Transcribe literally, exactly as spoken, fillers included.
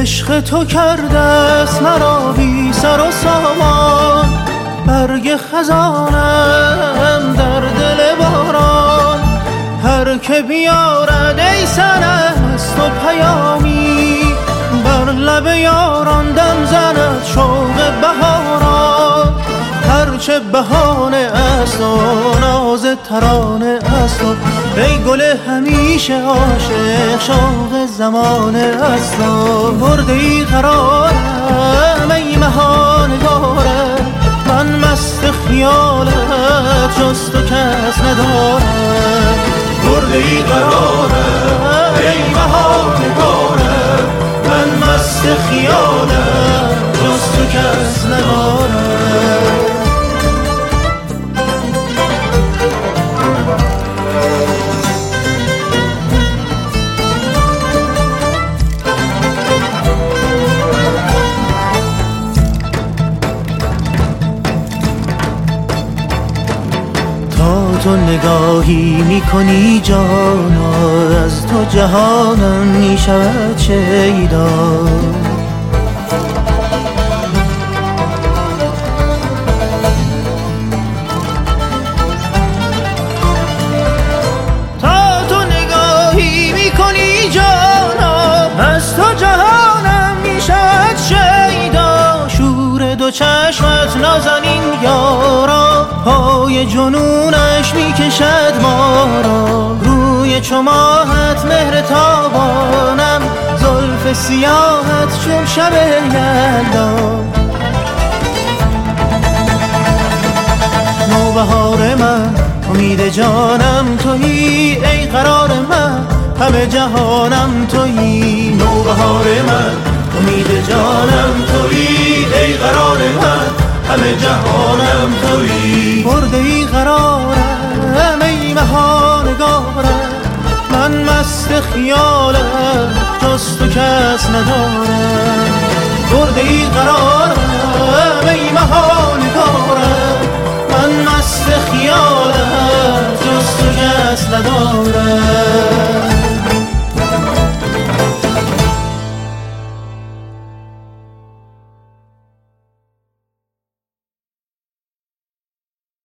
عشق تو کرده است مرا بی سر و سامان، برگ خزانم در دل باران. هر که بیارد ای سرست و پیامی، بر لب یاران دم زند شوق بهاران. هرچه بهانه است و ناز ترانه است و ای گل همیشه عاشق شوق زمانه است و برده ای قرارم ای مهانگاره، من مست خیالت جز تو کس ندارم. برده ای قرارم ای مهانگاره، من مست خیالت جز تو کس ندارم. تو نگاهی میکنی جانا، از تو جهانم میشود شیدا. تا تو نگاهی میکنی جانا، از تو جهانم میشود شیدا. شور دو چشمت نازنین یارا، پای جنونش میکشد ما را. روی چو ماهت مهر تابانم، زلف سیاهت چون شب یلدا. نوبهار من امید جانم تویی، ای قرار من همه جهانم تویی. نوبهار من امید جانم تویی، ای قرار من همه جهانم تویی. برده ای قرارم ای مهانگارم، من مست خیالم جز تو کس ندارم. برده ای قرارم ای مهانگارم، من مست خیالم جز تو کس ندارم.